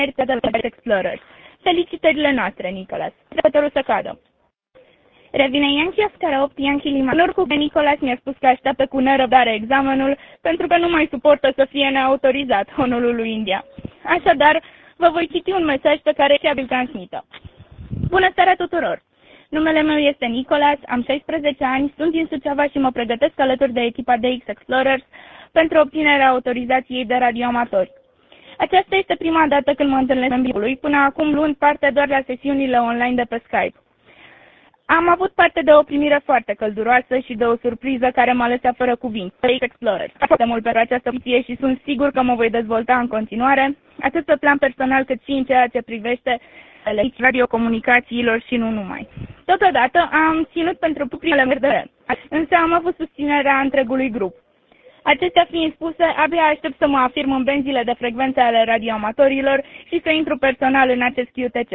de la Explorers. Felicitările noastre, Nicolas. Repătorul să cadă. Revine Yankee Oscar 8, Yankee Lima. În urmă cu Nicolas mi-a spus că așteaptă cu nerăbdare examenul pentru că nu mai suportă să fie neautorizat Honolulu, India. Așadar, vă voi citi un mesaj pe care îl transmită. Bună seara tuturor! Numele meu este Nicolas, am 16 ani, sunt din Suceava și mă pregătesc alături de echipa DX Explorers pentru obținerea autorizației de radioamatori. Aceasta este prima dată când mă întâlnesc în biroului, până acum luând parte doar la sesiunile online de pe Skype. Am avut parte de o primire foarte călduroasă și de o surpriză care m-a lăsat fără cuvinte. DX Explorers. Foarte mult pentru această poziție și sunt sigur că mă voi dezvolta în continuare, atât pe plan personal cât și în ceea ce privește radiocomunicațiilor și nu numai. Totodată am ținut pentru primele merdere, însă am avut susținerea întregului grup. Acestea fiind spuse, abia aștept să mă afirm în benzile de frecvențe ale radioamatorilor și să intru personal în acest QTC.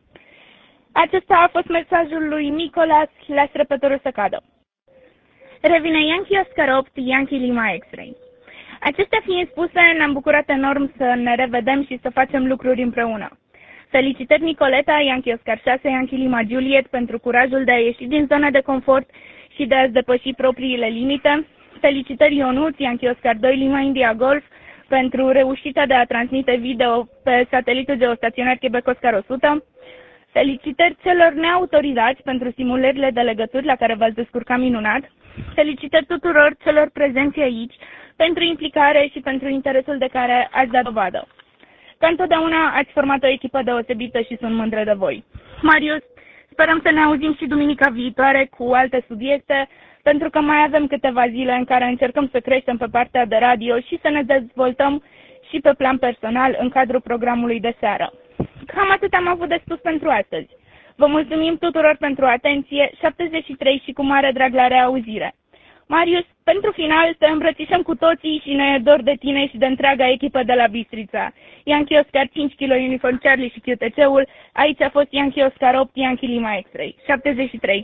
Acesta a fost mesajul lui Nicolas, las repătorul să cadă. Revine Yankee Oscar 8, Yankee Lima X-Ray. Acestea fiind spuse, ne-am bucurat enorm să ne revedem și să facem lucruri împreună. Felicitări Nicoleta, Yankee Oscar 6, Yankee Lima Juliet pentru curajul de a ieși din zona de confort și de a-ți depăși propriile limite. Felicitări Ionuț, Yankee Oscar 2, Lima India Golf pentru reușita de a transmite video pe satelitul geostaționar Quebec Oscar 100. Felicitări celor neautorizați pentru simulările de legături la care v-ați descurcat minunat. Felicitări tuturor celor prezenți aici pentru implicare și pentru interesul de care ați dat dovadă. Ca întotdeauna ați format o echipă deosebită și sunt mândră de voi. Marius, sperăm să ne auzim și duminica viitoare cu alte subiecte, pentru că mai avem câteva zile în care încercăm să creștem pe partea de radio și să ne dezvoltăm și pe plan personal în cadrul programului de seară. Cam atât am avut de spus pentru astăzi. Vă mulțumim tuturor pentru atenție, 73 și cu mare drag la reauzire. Marius, pentru final te îmbrățișăm cu toții și ne e dor de tine și de întreaga echipă de la Bistrița. Yankee Oscar 5 kg Uniform Charlie și QTC-ul, aici a fost Yankee Oscar 8, Yankee Lima X-Ray. 73.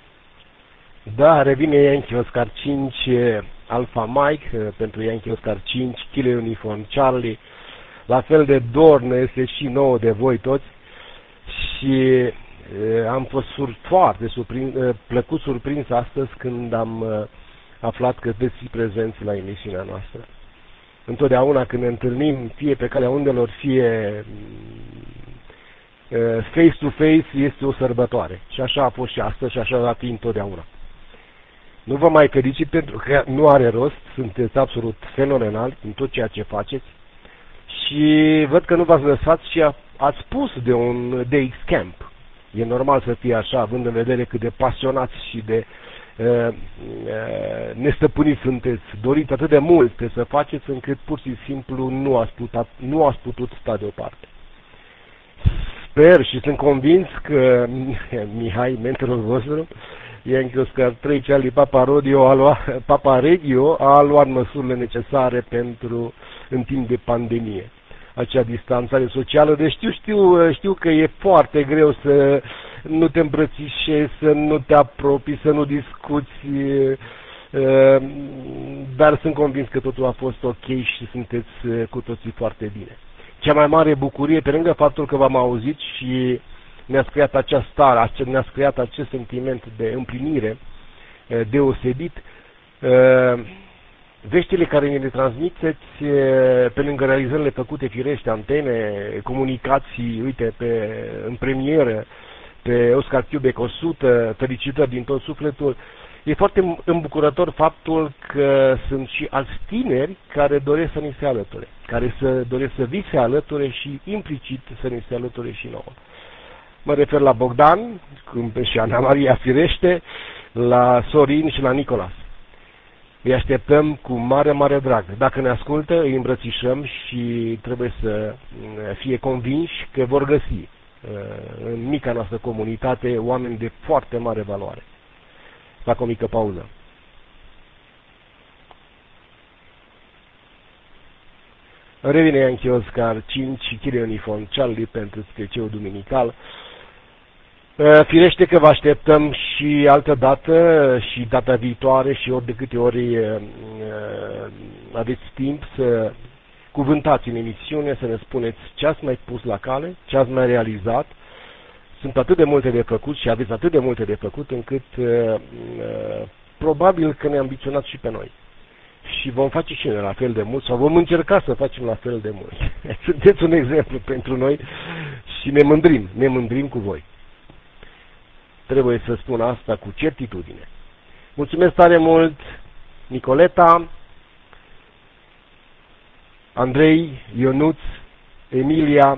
Da, revine Yankee Oscar 5 Alpha Mike pentru Yankee Oscar 5 kg Uniform Charlie. La fel de dor ne este și nouă de voi toți și am fost foarte plăcut surprins astăzi când am aflat că veți fi prezenți la emisiunea noastră. Întotdeauna când ne întâlnim, fie pe calea undelor, fie face-to-face, este o sărbătoare. Și așa a fost și astăzi și așa va fi întotdeauna. Nu vă mai felicit pentru că nu are rost, sunteți absolut fenomenali în tot ceea ce faceți și văd că nu v-ați lăsat și ați spus de un DX Camp. E normal să fie așa, având în vedere cât de pasionați și de nestăpâniți sunteți, doriți atât de mult să faceți încât pur și simplu nu ați putut sta deoparte. Sper și sunt convins că Mihai, mentorul vostru, Yankee Oscar 3 Charlie Papa Regio a luat măsurile necesare pentru în timp de pandemie. Acea distanțare socială, deci știu că e foarte greu să nu te îmbrățișezi, să nu te apropii, să nu discuți, dar sunt convins că totul a fost ok și sunteți cu toții foarte bine. Cea mai mare bucurie, pe lângă faptul că v-am auzit și ne-ați creat această stare, ne-ați creat acest sentiment de împlinire deosebit, veștile care ne le transmiteți, pe lângă realizările făcute firește, antene, comunicații, uite, în premieră, pe Oscar Quebec 100, felicitări din tot sufletul. E foarte îmbucurător faptul că sunt și alți tineri care doresc să ni se alăture, care doresc să vi se alăture și implicit să ni se alăture și nouă. Mă refer la Bogdan, și Ana Maria firește, la Sorin și la Nicolas. Îi așteptăm cu mare, mare drag. Dacă ne ascultă, îi îmbrățișăm și trebuie să fie convinși că vor găsi în mica noastră comunitate oameni de foarte mare valoare. Fac o mică pauză. Revine Yankee Oscar 5 kg Uniform Charlie pentru sketch-ul duminical. Firește că vă așteptăm și altă dată și data viitoare și ori de câte ori aveți timp să cuvântați în emisiune, să ne spuneți ce ați mai pus la cale, ce ați mai realizat. Sunt atât de multe de făcut și aveți atât de multe de făcut încât probabil că ne ambiționați și pe noi. Și vom face și noi la fel de mult sau vom încerca să facem la fel de mult. Sunteți un exemplu pentru noi și ne mândrim cu voi. Trebuie să spun asta cu certitudine. Mulțumesc tare mult, Nicoleta, Andrei, Ionuț, Emilia.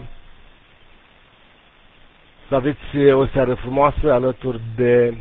Să aveți o seară frumoasă alături de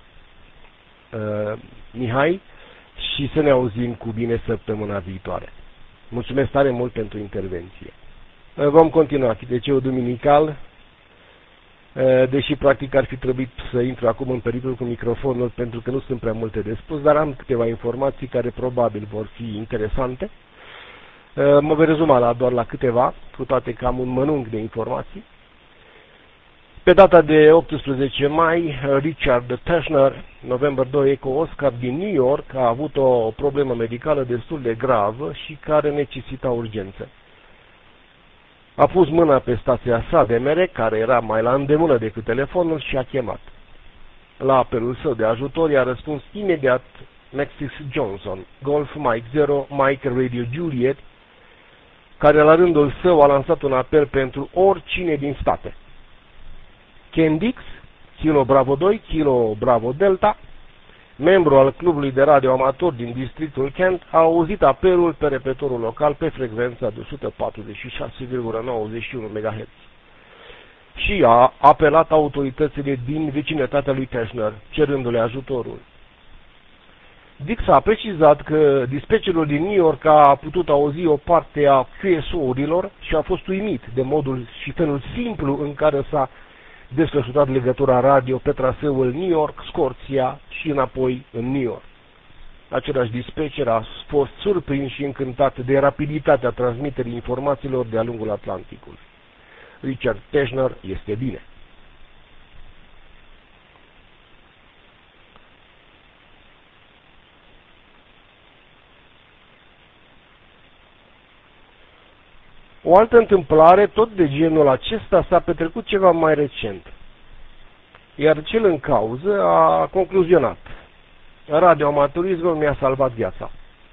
Mihai și să ne auzim cu bine săptămâna viitoare. Mulțumesc tare mult pentru intervenție. Vom continua chiteceul duminical, deși practic ar fi trebuit să intru acum în pericol cu microfonul pentru că nu sunt prea multe de spus, dar am câteva informații care probabil vor fi interesante. Mă voi rezuma doar la câteva, cu toate că am un mănânc de informații. Pe data de 18 mai, Richard Teschner, November 2 Eco Oscar din New York, a avut o problemă medicală destul de gravă și care necesita urgență. A pus mâna pe stația sa de mere, care era mai la îndemână decât telefonul, și a chemat. La apelul său de ajutor i-a răspuns imediat Maxis Johnson, Golf Mike 0, Mike Radio Juliet, care la rândul său a lansat un apel pentru oricine din state. Ken Dix, Kilo Bravo 2, Kilo Bravo Delta, membru al clubului de radio amator din districtul Kent, a auzit apelul pe repetorul local pe frecvența de 146,91 MHz și a apelat autoritățile din vecinătatea lui Teschner, cerându-le ajutorul. Dix a precizat că dispetcherul din New York a putut auzi o parte a QSO-urilor și a fost uimit de modul și felul simplu în care s-a desfășurat legătura radio pe traseul New York, Scoția și înapoi în New York. Același dispetcher a fost surprins și încântat de rapiditatea transmiterii informațiilor de-a lungul Atlanticului. Richard Teschner este bine. O altă întâmplare, tot de genul acesta, s-a petrecut ceva mai recent, iar cel în cauză a concluzionat: radioamatorismul mi-a salvat viața.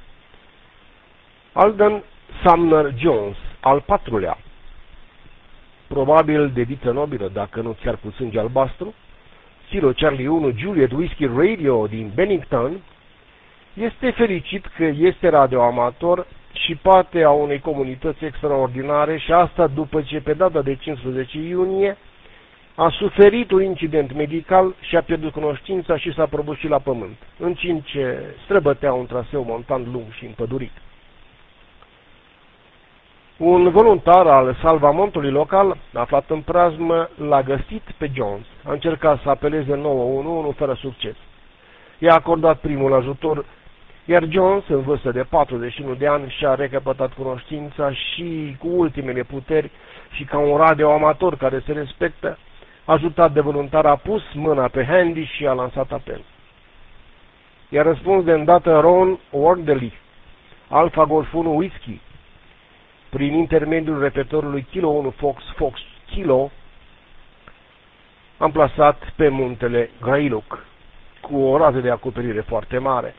Alden Sumner Jones, al patrulea, probabil de diță nobilă, dacă nu chiar cu sânge albastru, Kilo Charlie 1 Juliet Whiskey Radio din Bennington, este fericit că este radioamator și parte a unei comunități extraordinare, și asta după ce pe data de 15 iunie a suferit un incident medical și a pierdut cunoștința și s-a prăbușit la pământ, în timp ce străbătea un traseu montan lung și împădurit. Un voluntar al salvamontului local, aflat în preajmă, l-a găsit pe Jones. A încercat să apeleze 911 fără succes. I-a acordat primul ajutor, iar Jones, în vârstă de 41 de ani, și-a recăpătat cunoștința și, cu ultimele puteri și ca un radioamator care se respectă, ajutat de voluntar, a pus mâna pe handy și a lansat apel. I-a răspuns de îndată Ron Orderly, Alpha Golf 1 Whiskey, prin intermediul repetorului Kilo 1 Fox Fox Kilo, amplasat pe muntele Grailuc, cu o rază de acoperire foarte mare.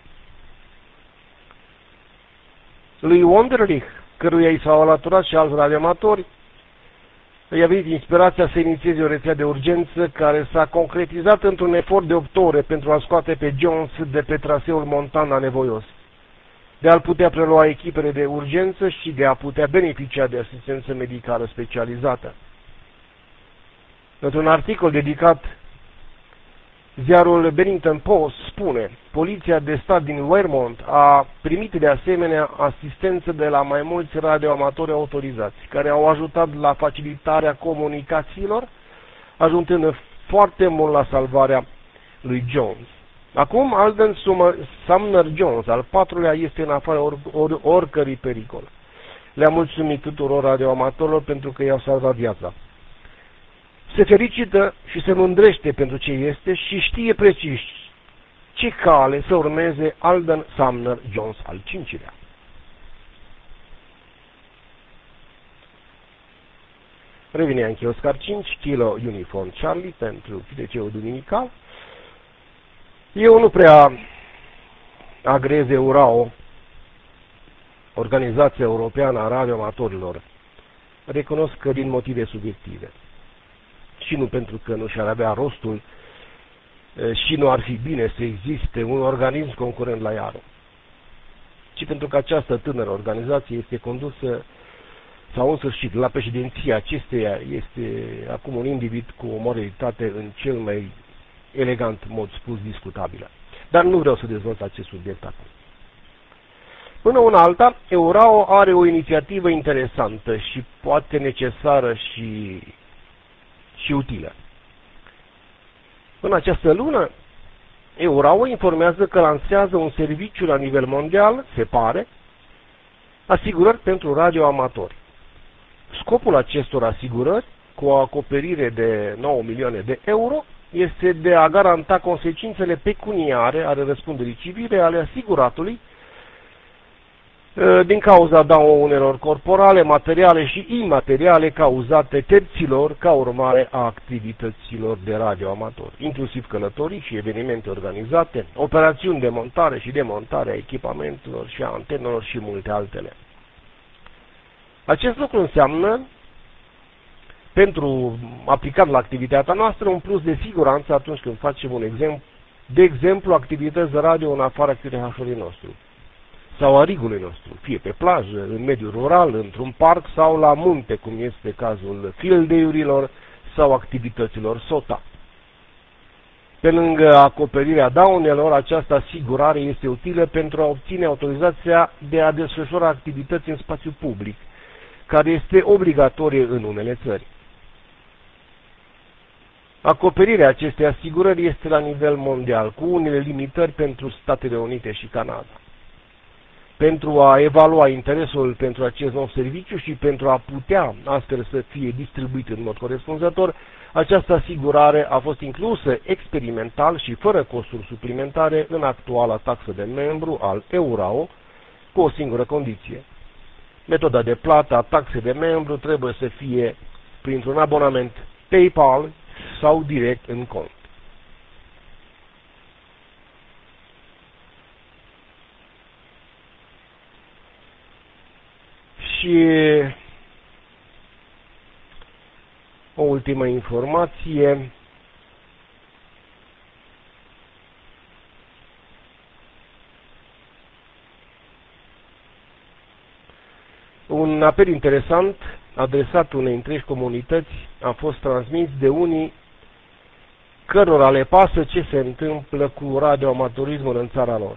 Lui Wunderlich, căruia i s-au alăturat și alți radioamatori, i-a venit inspirația să inițieze o rețea de urgență care s-a concretizat într-un efort de 8 ore pentru a scoate pe Jones de pe traseul montan anevoios, de a-l putea prelua echipele de urgență și de a putea beneficia de asistență medicală specializată. Într-un articol dedicat, ziarul Bennington Post spune: poliția de stat din Vermont a primit de asemenea asistență de la mai mulți radioamatori autorizați, care au ajutat la facilitarea comunicațiilor, ajutând foarte mult la salvarea lui Jones. Acum, Alden Sumner Jones, al patrulea, este în afara oricărui pericol. Le-a mulțumit tuturor radioamatorilor pentru că i-au salvat viața. Se fericită și se mândrește pentru ce este și știe precis ce cale să urmeze Alden Sumner Jones al cincilea. Revine Yankee Oscar 5, Kilo Uniform Charlie pentru FDC-ul duminical. Eu nu prea agrez EURAO, Organizația Europeană a Radioamatorilor. Recunosc că din motive subiective. Și nu pentru că nu și-ar avea rostul și nu ar fi bine să existe un organism concurent la IARO, ci pentru că această tânără organizație este condusă, sau în sfârșit, la președinția acesteia este acum un individ cu o moralitate în cel mai elegant mod spus discutabilă. Dar nu vreau să dezvolt acest subiect acum. Până una alta, EURAO are o inițiativă interesantă și poate necesară și utilă. În această lună, EURAO informează că lansează un serviciu la nivel mondial, se pare, asigurări pentru radioamatori. Scopul acestor asigurări, cu o acoperire de 9 milioane de euro, este de a garanta consecințele pecuniare ale răspunderii civile ale asiguratului din cauza daunelor corporale, materiale și imateriale cauzate terților ca urmare a activităților de radioamator, inclusiv călătorii și evenimente organizate, operațiuni de montare și demontare a echipamentelor și a antenelor și multe altele. Acest lucru înseamnă, pentru aplicat la activitatea noastră, un plus de siguranță atunci când facem de exemplu, activități de radio în afara chiurehașului nostru sau a rigului nostru, fie pe plajă, în mediul rural, într-un parc sau la munte, cum este cazul field day-urilor sau activităților SOTA. Pe lângă acoperirea daunelor, această asigurare este utilă pentru a obține autorizația de a desfășura activități în spațiu public, care este obligatorie în unele țări. Acoperirea acestei asigurări este la nivel mondial, cu unele limitări pentru Statele Unite și Canada. Pentru a evalua interesul pentru acest nou serviciu și pentru a putea astfel să fie distribuit în mod corespunzător, această asigurare a fost inclusă experimental și fără costuri suplimentare în actuala taxă de membru al EURAO, cu o singură condiție. Metoda de plată a taxei de membru trebuie să fie printr-un abonament PayPal sau direct în cont. Și o ultimă informație. Un apel interesant adresat unei întregi comunități a fost transmis de unii cărora le pasă ce se întâmplă cu radioamatorismul în țara lor.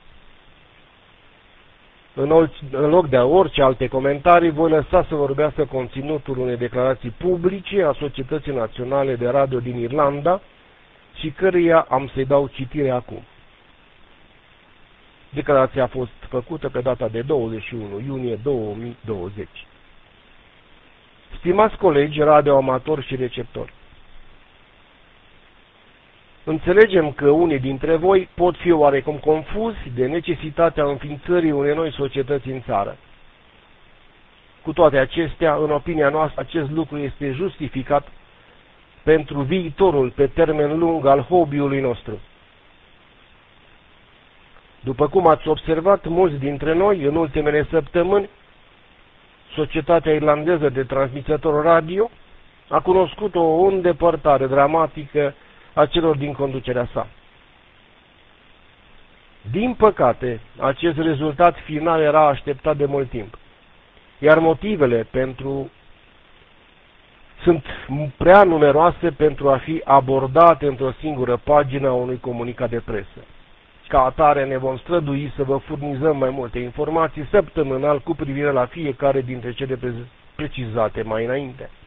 În loc de orice alte comentarii, voi lăsa să vorbească conținutul unei declarații publice a Societății Naționale de Radio din Irlanda și căreia am să-i dau citire acum. Declarația a fost făcută pe data de 21 iunie 2020. Stimați colegi, radioamatori și receptori, înțelegem că unii dintre voi pot fi oarecum confuzi de necesitatea înființării unei noi societăți în țară. Cu toate acestea, în opinia noastră, acest lucru este justificat pentru viitorul pe termen lung al hobby-ului nostru. După cum ați observat mulți dintre noi în ultimele săptămâni, Societatea Irlandeză de Transmisători Radio a cunoscut o îndepărtare dramatică a celor din conducerea sa. Din păcate, acest rezultat final era așteptat de mult timp, iar motivele sunt prea numeroase pentru a fi abordate într-o singură pagină a unui comunicat de presă. Ca atare ne vom strădui să vă furnizăm mai multe informații săptămânal cu privire la fiecare dintre cele precizate mai înainte.